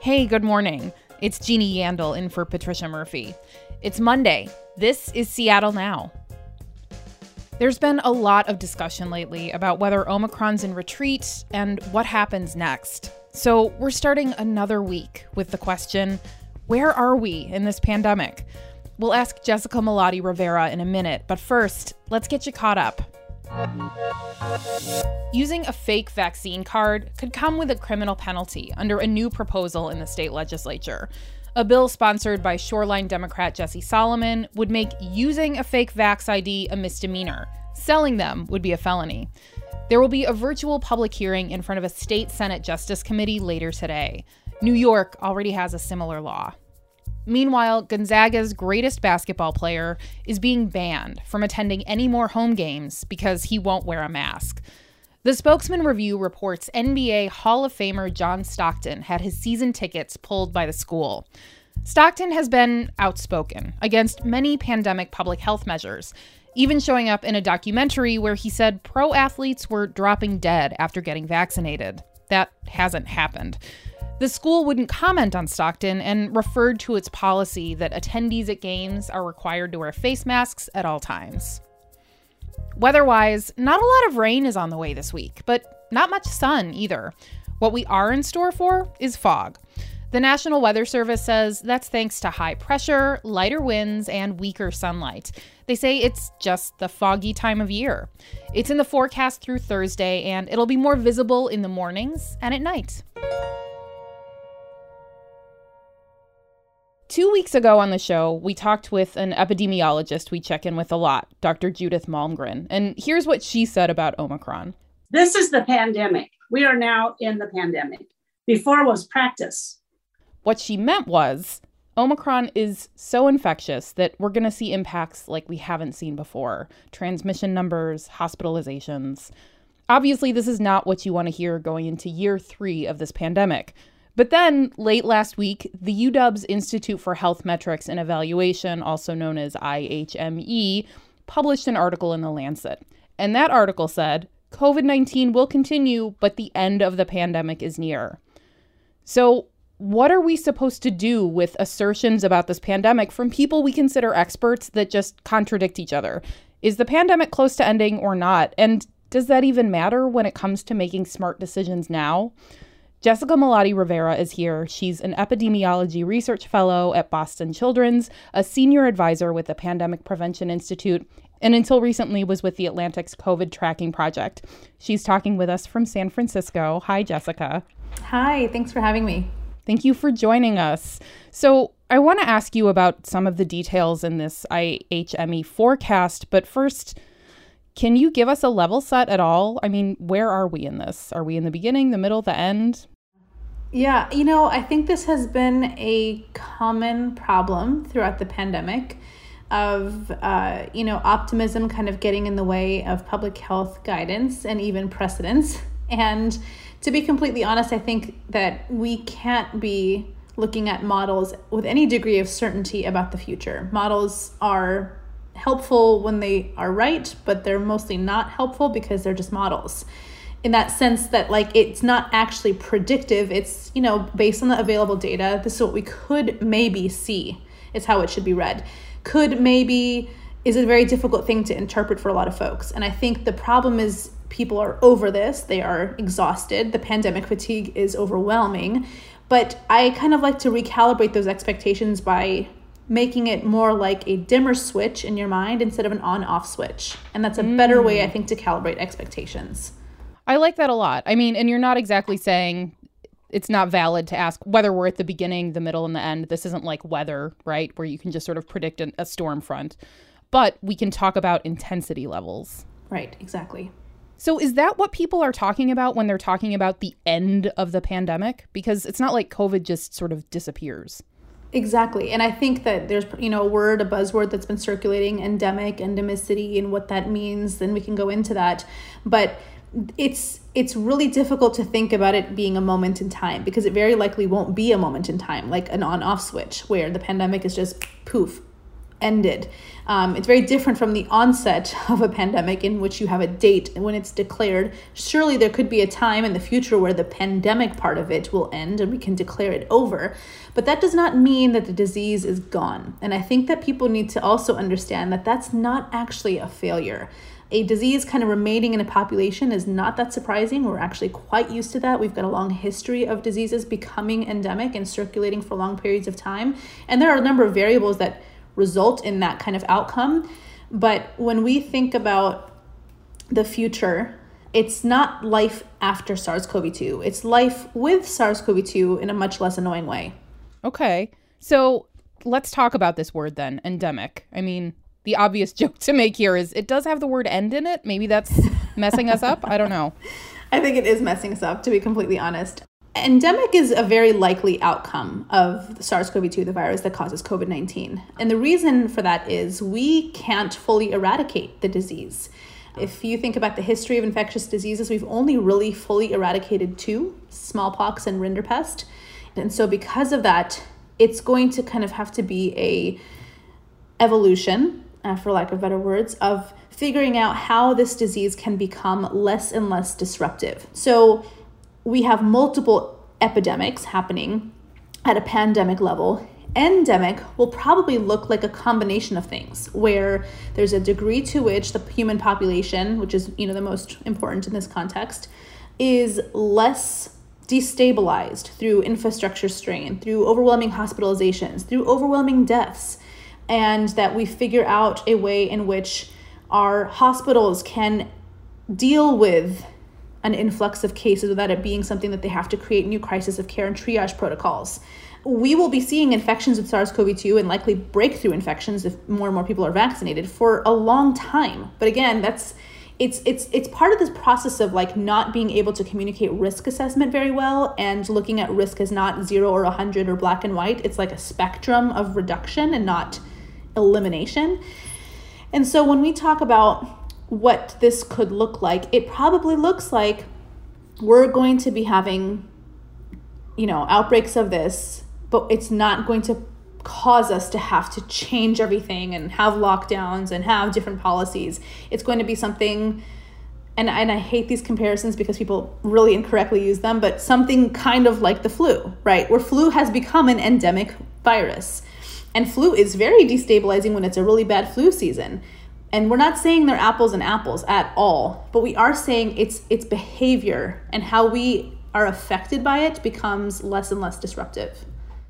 Hey, good morning. It's Jeannie Yandel in for Patricia Murphy. It's Monday. This is Seattle Now. There's been a lot of discussion lately about whether Omicron's in retreat and what happens next. So we're starting another week with the question, where are we in this pandemic? We'll ask Jessica Malati Rivera in a minute, but first, let's get you caught up. Using a fake vaccine card could come with a criminal penalty under a new proposal in the state legislature. A bill sponsored by Shoreline Democrat Jesse Solomon would make using a fake Vax ID a misdemeanor. Selling them would be a felony. There will be a virtual public hearing in front of a state Senate Justice Committee later today. New York already has a similar law. Meanwhile, Gonzaga's greatest basketball player is being banned from attending any more home games because he won't wear a mask. The Spokesman Review reports NBA Hall of Famer John Stockton had his season tickets pulled by the school. Stockton has been outspoken against many pandemic public health measures, even showing up in a documentary where he said pro athletes were dropping dead after getting vaccinated. That hasn't happened. The school wouldn't comment on Stockton and referred to its policy that attendees at games are required to wear face masks at all times. Weather-wise, not a lot of rain is on the way this week, but not much sun either. What we are in store for is fog. The National Weather Service says that's thanks to high pressure, lighter winds, and weaker sunlight. They say it's just the foggy time of year. It's in the forecast through Thursday, and it'll be more visible in the mornings and at night. 2 weeks ago on the show, we talked with an epidemiologist we check in with a lot, Dr. Judith Malmgren. And here's what she said about Omicron. This is the pandemic. We are now in the pandemic. Before was practice. What she meant was Omicron is so infectious that we're going to see impacts like we haven't seen before. Transmission numbers, hospitalizations. Obviously, this is not what you want to hear going into year 3 of this pandemic. But then, late last week, the UW's Institute for Health Metrics and Evaluation, also known as IHME, published an article in The Lancet. And that article said, COVID-19 will continue, but the end of the pandemic is near. So what are we supposed to do with assertions about this pandemic from people we consider experts that just contradict each other? Is the pandemic close to ending or not? And does that even matter when it comes to making smart decisions now? Jessica Malati Rivera is here. She's an epidemiology research fellow at Boston Children's, a senior advisor with the Pandemic Prevention Institute, and until recently was with the Atlantic's COVID Tracking Project. She's talking with us from San Francisco. Hi, Jessica. Hi, thanks for having me. Thank you for joining us. So I want to ask you about some of the details in this IHME forecast, but first, can you give us a level set at all? I mean, where are we in this? Are we in the beginning, the middle, the end? Yeah, I think this has been a common problem throughout the pandemic of, optimism kind of getting in the way of public health guidance and even precedents. And to be completely honest, I think that we can't be looking at models with any degree of certainty about the future. Models are helpful when they are right, but they're mostly not helpful because they're just models. In that sense that it's not actually predictive, it's, based on the available data, this is what we could maybe see, is how it should be read. Could maybe is a very difficult thing to interpret for a lot of folks. And I think the problem is people are over this, they are exhausted, the pandemic fatigue is overwhelming, but I kind of like to recalibrate those expectations by making it more like a dimmer switch in your mind instead of an on-off switch. And that's a better way, I think, to calibrate expectations. I like that a lot. I mean, and you're not exactly saying it's not valid to ask whether we're at the beginning, the middle, and the end. This isn't like weather, right, where you can just sort of predict a storm front. But we can talk about intensity levels. Right, exactly. So is that what people are talking about when they're talking about the end of the pandemic? Because it's not like COVID just sort of disappears. Exactly. And I think that there's, a buzzword that's been circulating, endemic, endemicity, and what that means. Then we can go into that. But it's really difficult to think about it being a moment in time because it very likely won't be a moment in time, like an on-off switch where the pandemic is just poof, ended. It's very different from the onset of a pandemic in which you have a date when it's declared. Surely there could be a time in the future where the pandemic part of it will end and we can declare it over. But that does not mean that the disease is gone. And I think that people need to also understand that that's not actually a failure. A disease kind of remaining in a population is not that surprising. We're actually quite used to that. We've got a long history of diseases becoming endemic and circulating for long periods of time. And there are a number of variables that result in that kind of outcome. But when we think about the future, it's not life after SARS-CoV-2. It's life with SARS-CoV-2 in a much less annoying way. Okay. So let's talk about this word then, endemic. I mean, the obvious joke to make here is it does have the word end in it. Maybe that's messing us up. I don't know. I think it is messing us up, to be completely honest. Endemic is a very likely outcome of the SARS-CoV-2, the virus that causes COVID-19. And the reason for that is we can't fully eradicate the disease. If you think about the history of infectious diseases, we've only really fully eradicated 2, smallpox and rinderpest. And so because of that, it's going to kind of have to be a evolution, for lack of better words, of figuring out how this disease can become less and less disruptive. So we have multiple epidemics happening at a pandemic level. Endemic will probably look like a combination of things where there's a degree to which the human population, which is, the most important in this context, is less destabilized through infrastructure strain, through overwhelming hospitalizations, through overwhelming deaths, and that we figure out a way in which our hospitals can deal with an influx of cases without it being something that they have to create new crisis of care and triage protocols. We will be seeing infections with SARS-CoV-2 and likely breakthrough infections if more and more people are vaccinated for a long time. But again, it's part of this process of not being able to communicate risk assessment very well and looking at risk as not 0 or 100 or black and white. It's like a spectrum of reduction and not elimination. And so when we talk about what this could look like, it probably looks like we're going to be having, outbreaks of this, but it's not going to cause us to have to change everything and have lockdowns and have different policies. It's going to be something, and I hate these comparisons because people really incorrectly use them, but something kind of like the flu, right? Where flu has become an endemic virus. And flu is very destabilizing when it's a really bad flu season. And we're not saying they're apples and apples at all, but we are saying its behavior and how we are affected by it becomes less and less disruptive.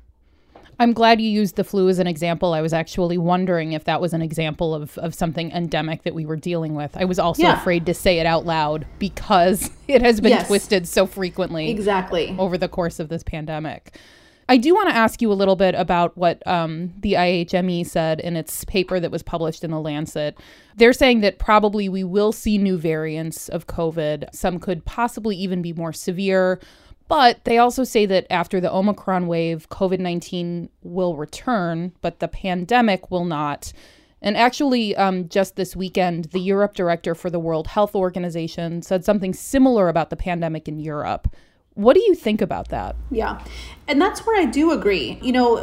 I'm glad you used the flu as an example. I was actually wondering if that was an example of something endemic that we were dealing with. I was also afraid to say it out loud because it has been twisted so frequently over the course of this pandemic. I do want to ask you a little bit about what the IHME said in its paper that was published in The Lancet. They're saying that probably we will see new variants of COVID. Some could possibly even be more severe. But they also say that after the Omicron wave, COVID-19 will return, but the pandemic will not. And actually, just this weekend, the Europe director for the World Health Organization said something similar about the pandemic in Europe. What do you think about that? Yeah, and that's where I do agree.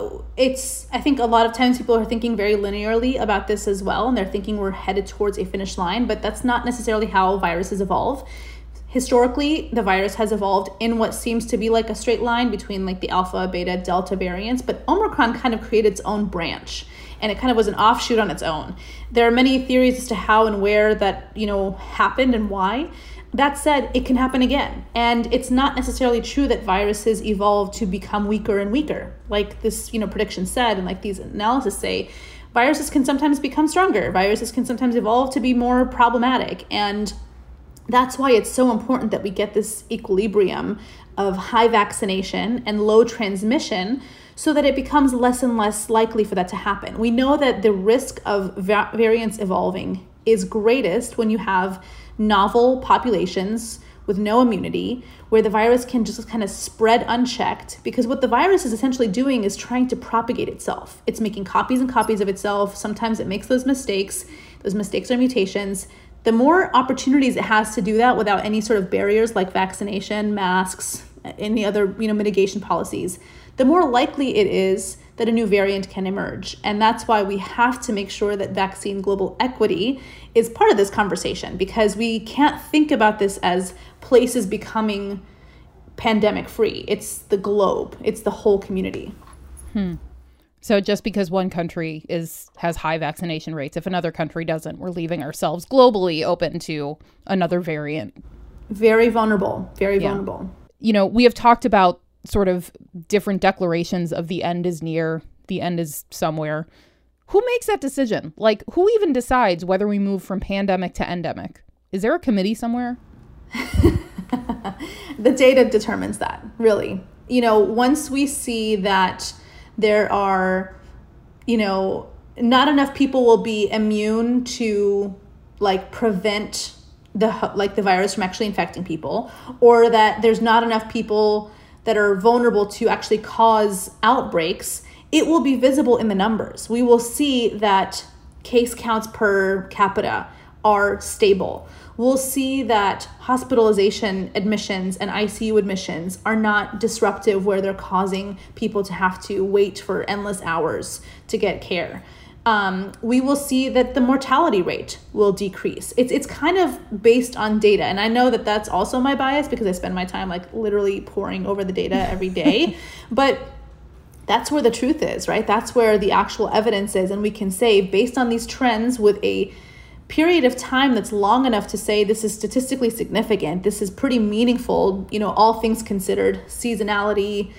I think a lot of times people are thinking very linearly about this as well, and they're thinking we're headed towards a finish line, but that's not necessarily how viruses evolve. Historically, the virus has evolved in what seems to be like a straight line between the alpha, beta, delta variants, but Omicron kind of created its own branch, and it kind of was an offshoot on its own. There are many theories as to how and where that, happened and why. That said, it can happen again. And it's not necessarily true that viruses evolve to become weaker and weaker. Like this, prediction said, and like these analyses say, viruses can sometimes become stronger. Viruses can sometimes evolve to be more problematic. And that's why it's so important that we get this equilibrium of high vaccination and low transmission so that it becomes less and less likely for that to happen. We know that the risk of variants evolving is greatest when you have novel populations with no immunity, where the virus can just kind of spread unchecked, because what the virus is essentially doing is trying to propagate itself. It's making copies and copies of itself. Sometimes it makes those mistakes. Those mistakes are mutations. The more opportunities it has to do that without any sort of barriers like vaccination, masks, any other, mitigation policies, the more likely it is that a new variant can emerge. And that's why we have to make sure that vaccine global equity is part of this conversation, because we can't think about this as places becoming pandemic free. It's the globe. It's the whole community. So just because one country has high vaccination rates, if another country doesn't, we're leaving ourselves globally open to another variant. Very vulnerable. Very vulnerable. We have talked about sort of different declarations of the end is near, the end is somewhere. Who makes that decision? Like, who even decides whether we move from pandemic to endemic? Is there a committee somewhere? The data determines that, really. Once we see that there are, not enough people will be immune to prevent the virus from actually infecting people, or that there's not enough people that are vulnerable to actually cause outbreaks, it will be visible in the numbers. We will see that case counts per capita are stable. We'll see that hospitalization admissions and ICU admissions are not disruptive, where they're causing people to have to wait for endless hours to get care. We will see that the mortality rate will decrease. It's kind of based on data. And I know that that's also my bias, because I spend my time literally poring over the data every day. But that's where the truth is, right? That's where the actual evidence is. And we can say, based on these trends with a period of time that's long enough to say this is statistically significant, this is pretty meaningful, all things considered, seasonality.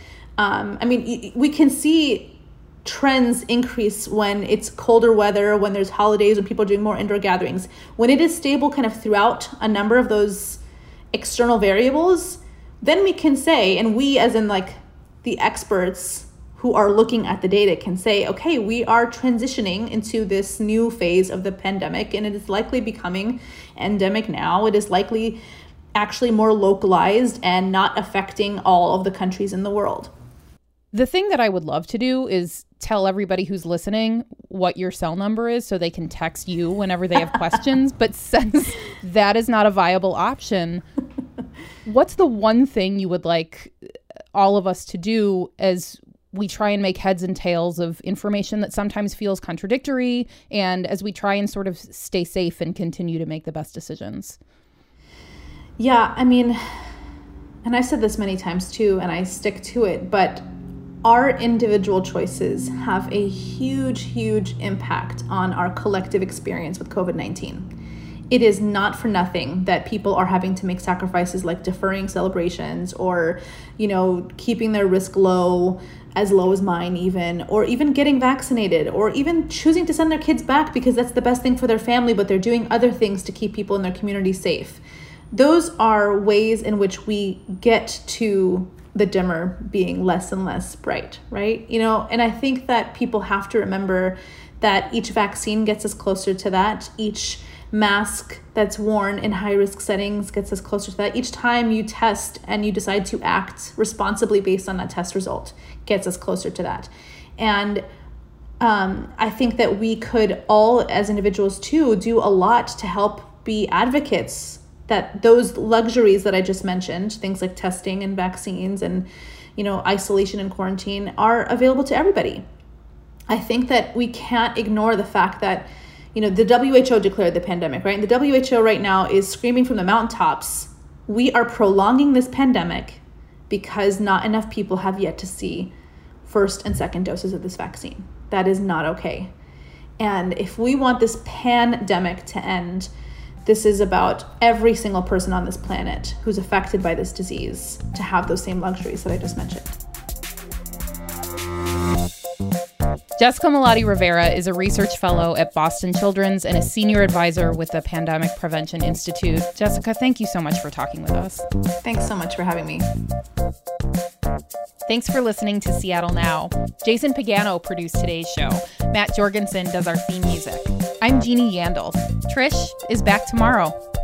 We can see trends increase when it's colder weather, when there's holidays, when people are doing more indoor gatherings. When it is stable kind of throughout a number of those external variables, then we can say, and we as in the experts who are looking at the data can say, okay, we are transitioning into this new phase of the pandemic, and it is likely becoming endemic now. It is likely actually more localized and not affecting all of the countries in the world. The thing that I would love to do is tell everybody who's listening what your cell number is so they can text you whenever they have questions. But since that is not a viable option, what's the one thing you would like all of us to do as we try and make heads and tails of information that sometimes feels contradictory, and as we try and sort of stay safe and continue to make the best decisions? Yeah, and I've said this many times too, and I stick to it, but our individual choices have a huge, huge impact on our collective experience with COVID-19. It is not for nothing that people are having to make sacrifices like deferring celebrations, or, keeping their risk low as mine even, or even getting vaccinated, or even choosing to send their kids back because that's the best thing for their family, but they're doing other things to keep people in their community safe. Those are ways in which we get to the dimmer being less and less bright, right? And I think that people have to remember that each vaccine gets us closer to that. Each mask that's worn in high-risk settings gets us closer to that. Each time you test and you decide to act responsibly based on that test result gets us closer to that. And I think that we could all, as individuals too, do a lot to help be advocates that those luxuries that I just mentioned, things like testing and vaccines and, isolation and quarantine, are available to everybody. I think that we can't ignore the fact that the WHO declared the pandemic, right? And the WHO right now is screaming from the mountaintops, we are prolonging this pandemic because not enough people have yet to see first and second doses of this vaccine. That is not okay. And if we want this pandemic to end, this is about every single person on this planet who's affected by this disease to have those same luxuries that I just mentioned. Jessica Malati Rivera is a research fellow at Boston Children's and a senior advisor with the Pandemic Prevention Institute. Jessica, thank you so much for talking with us. Thanks so much for having me. Thanks for listening to Seattle Now. Jason Pagano produced today's show. Matt Jorgensen does our theme music. I'm Jeannie Yandel. Trish is back tomorrow.